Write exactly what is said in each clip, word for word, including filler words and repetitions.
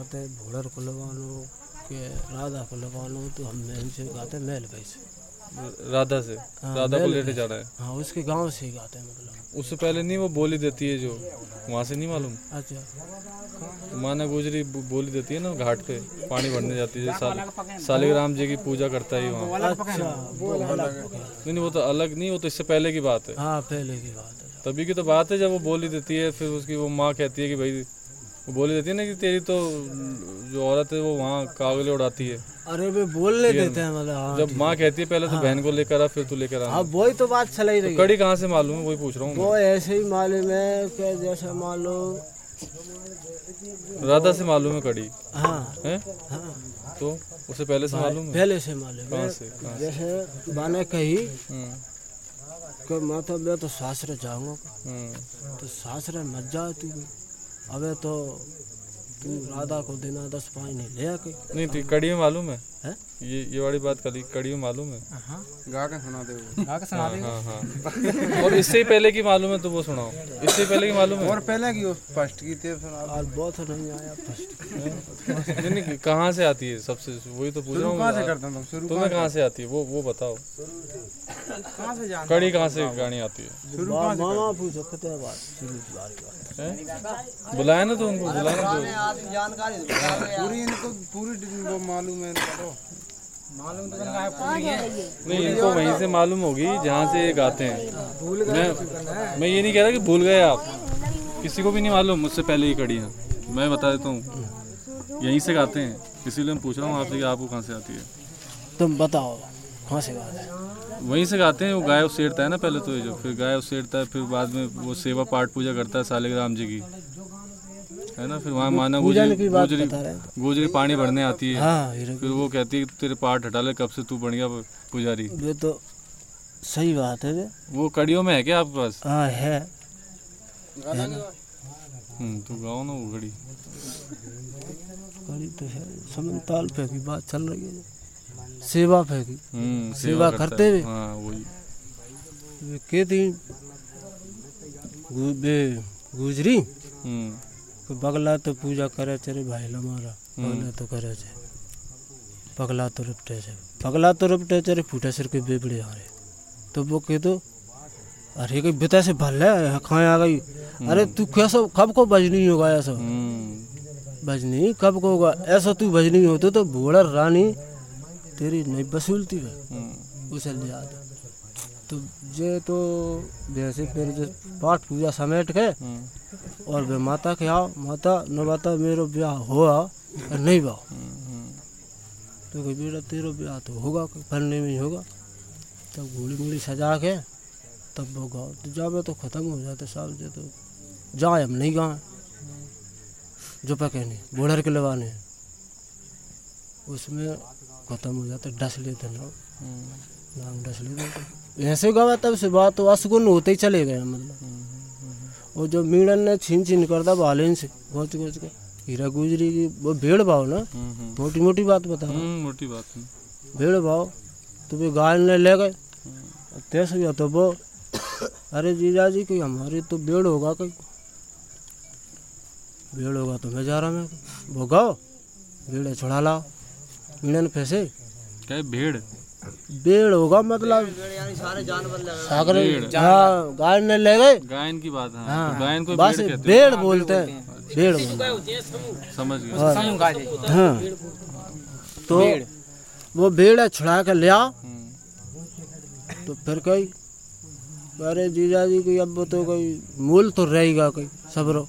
गाते भोड़र को लगानो के राधा को लगानो, तो हम इनसे गाते मेल भाई से, राधा से। हाँ, राधा को लेके जा रहा है। हाँ, उसके गांव से ही गाते हैं। मतलब उससे पहले नहीं वो बोली देती है जो वहाँ से नहीं मालूम? अच्छा, तो माना गुजरी बोली देती है ना घाट पे पानी भरने जाती है, साल सालिग्राम जी की पूजा करता है वहाँ। अच्छा, वो नहीं नहीं वो तो अलग नहीं, वो तो इससे पहले की बात है। हाँ, पहले की बात है। तभी की तो बात है जब वो बोली देती है, फिर उसकी वो माँ कहती है कि भाई वो बोली देती है ना कि तेरी तो जो औरत है वो वहाँ कागले उड़ाती है। अरे वे बोलने देते हैं मतलब। हाँ, जब माँ कहती है पहले तो बहन को लेकर आ, फिर तू लेकर आ। हाँ, वही तो बात चल ही रही है। कड़ी कहाँ से मालूम है वही पूछ रहा हूँ। वो ऐसे ही मालूम है कि जैसे मान लो राधा से मालूम है कड़ी। हाँ है? हाँ, तो उससे पहले से मालूम है? पहले से मालूम कहाँ है। से? कहाँ से? जैसे बाने कही हम्म, कि माता मैं तो सासरे जाऊंगा, हम्म, तो सासरे मत जा तू, अबे तो तू राधा को देना दस पाँच नहीं ले आके। नहीं थी कड़ी में मालूम है, है? ये ये वाली बात कड़ी कड़ी में मालूम है। हाँ, गा के सुना दे, गा के सुना हाँ दे। हाँ हाँ। और इससे ही पहले की मालूम है तो वो सुनाओ, इससे ही पहले की मालूम है। और पहले की फर्स्ट की थी सुना। और बहुत नहीं आया फर्स्ट। नहीं नहीं कहाँ से आती है सबसे, वही तो पूछ रहा हूँ। कहाँ से करता हूँ शुरू? तुम्हें कहाँ से आती है वो वो बताओ। कहाँ से जान? कड़ी कहाँ से गानी आती है? मामा पूछो कितने बार शुरू की बारी बात। हैं? बुलाया ना तो उनको, बुलाया ना तो जानकारी पूरी इनको पूरी वो मालूम है इनको, मालूम तो है पूरी है। नहीं इनको वहीं से मालूम होगी जहाँ से ये गाते हैं। मैं मैं ये नहीं कह रहा कि भूल गए आप, किसी को भी नहीं मालूम मुझसे पहले ही कड़ी है। मैं बता देता हूँ यहीं से गाते हैं, इसीलिए मैं पूछ रहा हूँ आपसे कि आपको कहाँ से आती है। तुम बताओ कहाँ से गाते हैं? वहीं से गाते हैं। वो गाय उसेरता है ना पहले तो, ये जो फिर गाय उसेरता है, फिर बाद में वो सेवा पाठ पूजा करता है सालिग्राम जी की, है ना। फिर वहाँ माना गुजरी गुजरी गुजरी पानी भरने आती है। हाँ, फिर वो कहती है तेरे पाठ हटा ले, कब से तू बन गया पुजारी। ये तो सही बात है। वे वो कड़ियों में है क्या आपके पास? हाँ है। हम्म तो गाओ ना वो कड़ी। कड़ी तो है, समताल पे की बात चल रही है, सेवा पे की। हम्म सेवा करते हुए हाँ वही के दिन बे गुजरी हम्म तो बगला तो पूजा करे चरे भाई हमारा, बगला तो करे चे पगला तो रुपटे से पगला तो रुपटे चरे फूटे सिर के बेबड़े आ रहे, तो वो कह दो अरे कहीं बेटा से भल है खाए आ गई। अरे तू कैसा कब को बजनी होगा ऐसा? बजनी कब को होगा ऐसा? तू बजनी होते तो भोड़ा रानी तेरी नहीं बसूलती है, उसे ले आते। तो ये तो जैसे फिर जो पाठ पूजा समेट के और वे माता के आओ, माता न माता मेरो ब्याह हुआ और नहीं हुआ, तो कोई बेटा तेरा ब्याह तो होगा पढ़ने में ही होगा। तब घोड़ी मूड़ी सजा के तब वो गाओ, तो जावे तो ख़त्म हो जाते साल जे, तो जाए हम नहीं गाए जो पके नहीं बॉर्डर के लगाने उसमें ख़त्म हो जाते, डस लेते ना नाम डस लेते ऐसे गावा। तब से बात तो असगुन होते ही चले गए मतलब। और जो मीणन ने छीन छीन करता बालेन से गोच गोच के हीरा गुजरी की वो भेड़ भाव ना, मोटी मोटी बात बता रहा, मोटी बात भेड़ भाव तो वे गाय ने ले गए तेज गया। तो वो अरे जीजा जी कोई हमारी तो भेड़ होगा, कोई भेड़ होगा तो मैं जा रहा मैं वो गाओ भेड़ छुड़ा लाओ मीणन पैसे क्या भेड़ भेड़ होगा मतलब सारे जानवर सागर। हाँ गाय ने ले गए, गायन की बात है। हाँ, तो गायन को बस भेड़ कहते भेड़ बोलते हैं, भेड़ बोलते हैं। समझ गए। हाँ तो वो भेड़ छुड़ा के ले आओ। तो फिर कही अरे जीजा जी कोई अब तो कोई मूल तो रहेगा कोई सबरो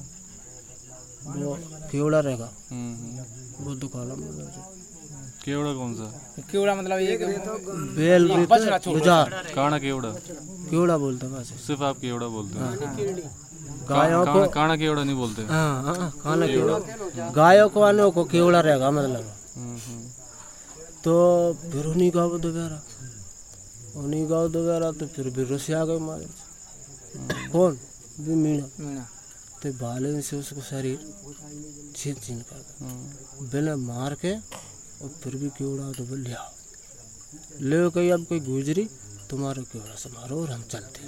वो केवड़ा रहेगा वो दुकान केवड़ा कौन सा? केवड़ा मतलब ये बेल गुजार काना केवड़ा केवड़ा बोलते बस, सिर्फ आप केवड़ा बोलते हैं। गायों को का, काना केवड़ा नहीं बोलते। हाँ हाँ खाना केवड़ा गायों को आने को केवड़ा रहेगा मतलब। तो फिर उन्हीं गाँव दोबारा उन्हीं गाँव दोबारा तो फिर भी रुस आ गए मारे कौन भी मीणा, तो बाले से उसको शरीर छीन छीन कर बिना मार के और फिर भी केवड़ा तो बोल लिया ले कही अब कोई गुजरी तुम्हारे केवड़ा से मारो और हम चलते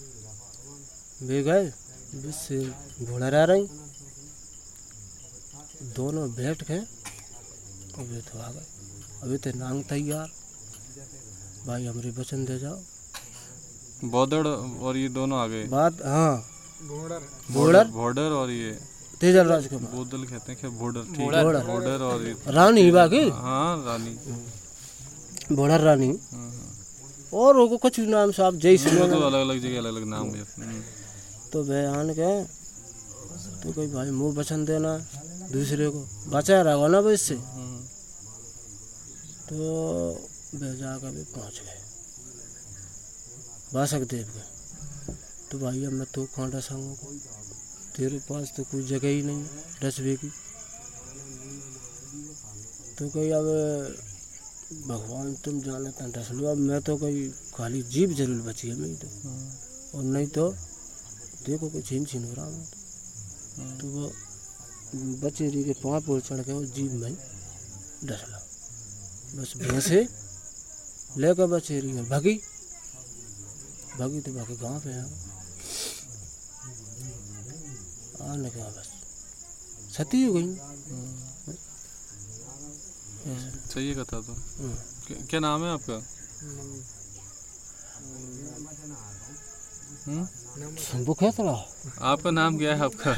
हैं। वे गए बस घोड़ा रह रही दोनों बैठ के अभी तो आ गए, अभी तो नांग तैयार, भाई हमारी वचन दे जाओ। बॉर्डर और ये दोनों आ गए। बात हाँ बॉर्डर बॉर्डर बॉर्डर और ये तेजल राज कुमार बोदल कहते हैं क्या, बॉर्डर ठीक है, बॉर्डर बॉर्डर और ये रानी बाकी हाँ रानी। बॉर्डर रानी हाँ, और वो कुछ नाम साहब जय सिंह तो अलग अलग जगह अलग अलग नाम है। हम्म, तो बयान के तो कोई भाई मुँह वचन देना दूसरे को बचा रहा ना वो इससे। हम्म, तो वे जाकर भी पहुँच गए बासक देव के। तो भाई अब मैं तो कांटा संगों को, तेरे पास तो कोई जगह ही नहीं डसवे की। तो कोई अब भगवान तुम जाने तक डस लो, अब मैं तो कोई खाली जीभ जरूर बची है मेरी तो, और नहीं तो देखो कोई छीन छीन हो रहा हूँ। तो वो बचेरी के पाँव पर चढ़ के वो जीभ में डसला, बस भैंसे लेकर बचेरी में भगी भगी तो बाकी गाँव पे आने के बस सती हो गई। सही है कथा तो। क्या- क्या नाम है आपका? हम्म? शंभू खेतड़ा आपका नाम क्या है आपका?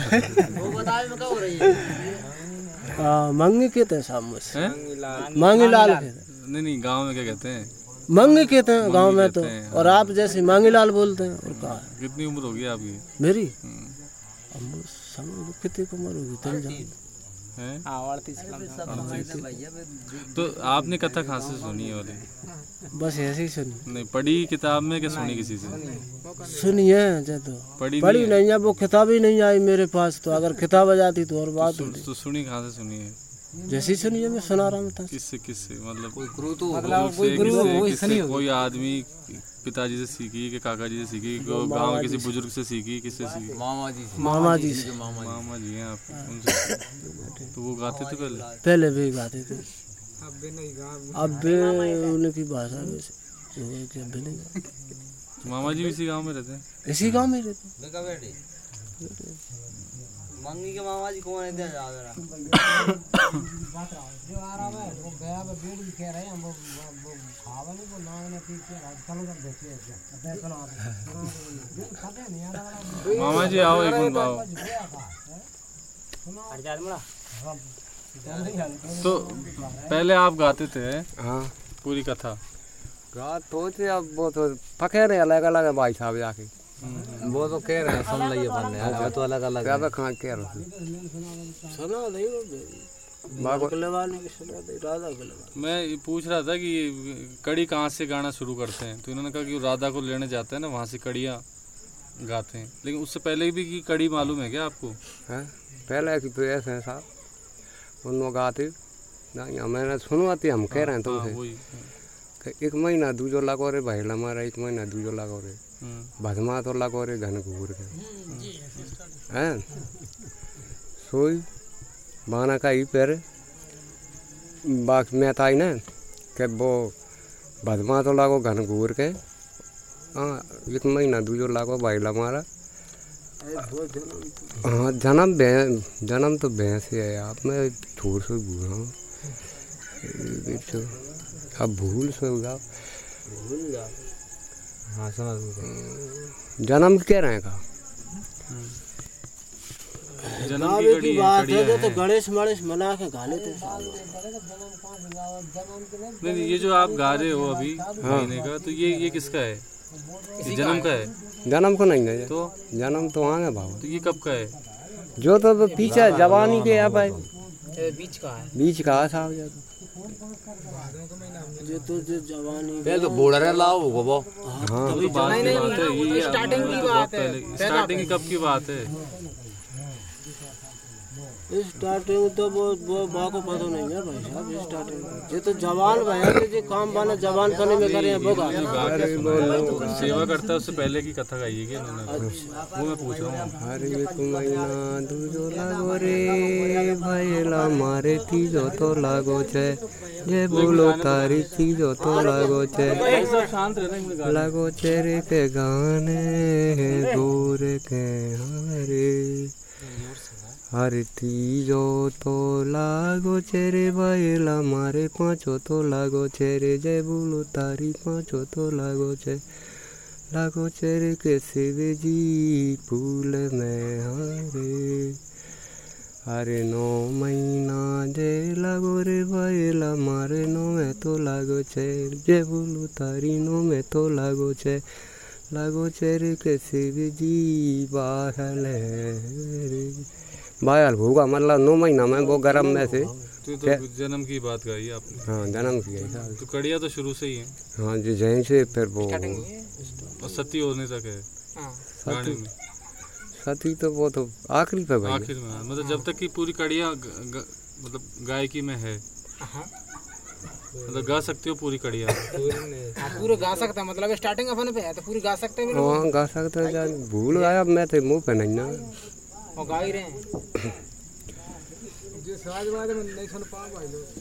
मंगी कहते हैं सामने से, हैं? मांगी लाल कहते हैं, नहीं नहीं गांव में क्या कहते हैं? मंगी कहते हैं गांव में तो, कहते हैं, और आप जैसे मांगी लाल बोलते हैं। और कहा कितनी उम्र होगी आपकी? मेरी हम्म, अब वो समझ कितनी उम्र होगी तुम जान। हैं? अड़तीस तो आपने कथा कहाँ से सुनी है वाली? बस ऐसे ही सुनी नहीं पढ़ी किताब में, क्या सुनी किसी से? सुनी है जब तो पढ़ी पढ़ी नहीं है? नहीं है, वो किताब ही नहीं आई मेरे पास। तो अगर किताब आ जाती तो और बात सु- होती। तो सुनी कहाँ से सुनी है? जैसी सुनी है मैं सुना रहा हूँ। किससे किससे मतलब कोई गुरु तो मतलब कोई कोई आदमी पिताजी से सीखी कि काका जी से सीखी, को गांव के किसी बुजुर्ग से सीखी, किससे सीखी? मामा जी मामा जी से मामा जी हैं आपके, उनसे। तो वो गाते थे पहले? पहले भी गाते थे, अब भी नहीं गा अब भी उनकी भाषा वैसे जो है कि अब भी नहीं गाते। मामा जी इसी गांव में रहते हैं? इसी गाँव में रहते। मंगी के मामा जी कौन है? दे जा जरा जो आ रहा है वो गया वो बेड़ भी कह रहे हैं, वो वो खावा नहीं, वो नांग ने पी के चलो कर देते हैं। देखो ना पता नहीं आ रहा। मामा जी आओ एक मिनट आओ। तो पहले आप गाते थे हाँ पूरी कथा? रात तो थे, अब वो तो पके रहे अलग अलग है भाई साहब जाके, वो तो कह रहे हैं सुन लिए अपन ने, वो तो अलग अलग क्या पे कहाँ कह रहे सुना नहीं वो गलेवाल ने सुना दे राधा गलेवाल। मैं ये पूछ रहा था कि ये कड़ी कहाँ से गाना शुरू करते हैं? तो इन्होंने कहा कि वो राधा को लेने जाते हैं ना, वहाँ से कड़ियाँ गाते हैं। लेकिन उससे पहले भी की कड़ी मालूम है क्या आपको? हैं पहले की तो ऐसे हैं साहब उन गाते नहीं, मैंने सुनवाती हम कह रहे हैं हाँ, तुमसे वही। कि एक महीना दूजो लागो रे भाई हमारा, एक महीना दूजो लागो रे हम्म, भदमा तो लागो रे घन घूर के हैं सोई बाना का ही पैर बाक में था ही ना कि वो भदमा तो लागो घन घूर के, हाँ एक महीना दूजो लागो भाई हमारा। हाँ जन्म भैं जन्म तो भैंस ही है आप, मैं थोड़ से भूल रहा हूँ अब भूल से जाओ। हाँ समझ जन्म कह रहे हैं का जन्म की गावे कड़ी की है, बात कड़ियाँ है तो हैं। गणेश मणेश मना के गा लेते हैं। नहीं नहीं, ये जो आप गा रहे हो अभी महीने का, तो ये ये किसका है? ये जन्म का है? जन्म को नहीं है तो जन्म तो वहाँ है भाव तो ये कब का है? जो तो पीछे जवानी के यहाँ पे बीच का है। बीच का साहब जो जो तो जो जवानी पहले तो बॉर्डर लाओ वो वो हाँ तो बात की बात है ये, स्टार्टिंग की बात है। स्टार्टिंग कब की बात है? स्टार्टिंग तो वो वो बा को पता नहीं है भाई साहब। स्टार्टिंग ये तो जवान भैया के जो काम बाना जवान खाने में करे हैं वो गा जो गा के सुना- सेवा करता है उससे पहले की कथा गाई है क्या इन्होंने? वो मैं पूछ रहा हूँ। हरे एक महीना दूजो लागो रे भैला मारे तीजो तो लागो छे जे बोलो तारी चीजो तो लागो छे शांत रहना। लागो चेहरे के गाने गोरे के हरे अरे तीजो तो लागो चेरे बायला मारे पाँचो तो लागो चेरे जय बोलो तारी पाँचो तो लागो चे लागो चेरे के शिव जी फूल में हारे अरे नौ महीना जे लागो रे बायला मारे नो में तो लागो छे जे बोलो तारी नो में तो लागो छे लागो चेरे के शिव जी बाहर रे बाहर होगा मतलब नौ महीना में वो गर्म में से तो, तो जन्म की बात कही आपने। हाँ जन्म की है तो कड़िया तो शुरू से ही है। हाँ जी जहीं से फिर वो और सती होने तक है गाने में। सती तो वो तो आखिरी पे भाई आखिर में मतलब जब तक कि पूरी कड़िया मतलब गायकी में है मतलब गा सकते हो पूरी कड़िया। पूरे गा सकता मतलब स्टार्टिंग अपन पे है तो पूरी गा सकते हैं। हाँ गा सकते हैं जान भूल गया मैं तो मुंह पे नहीं ना और गा ही रहे हैं जो साजवाज में नहीं सुन पा भाई लोग।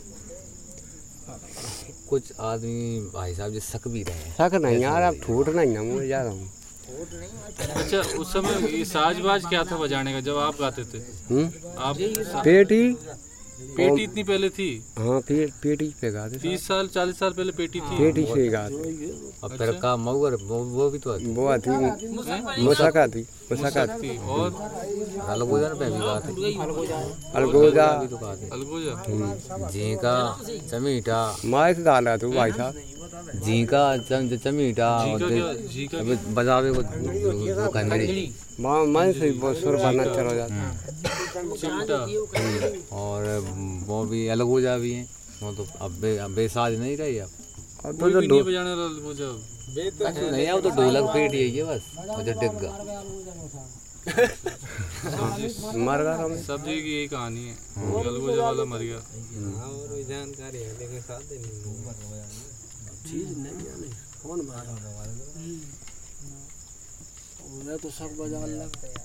कुछ आदमी भाई साहब जो सक भी रहे हैं। सक नहीं यार अब ठूट नहीं ना मुझे जा रहा हूँ। अच्छा उस समय ये साजबाज क्या था बजाने का जब आप गाते थे? आप पेटी पेटी इतनी पहले थी? हाँ पे, पेटी पे गाते तीस साल चालीस साल पहले पेटी थी। पेटी से गाते अब फिर का मऊर वो, वो भी तो आती वो आती मुसका थी मुसका थी और अलगोजा पे भी गाते अलगोजा भी तो गाते अलगोजा झींका चमीटा माइक गाना तू भाई साहब झींका चम चमीटा झींका बजावे को कंजरी माँ मन से वो सुर बना चला जाता चिमटा और वो भी अलगोजा भी है। वो तो अब बे, अब बेसाज नहीं रही अब अब कोई तो भी नहीं बजाने वाला अलगोजा। नहीं अब तो ढोलक पेट ही है बस वो जो डिग्गा मर गया हम सब जगह की यही कहानी है। अलगोजा वाला मर गया। और जानकारी है लेकिन साथ चीज नहीं जाने कौन बजा तो सब बजा लग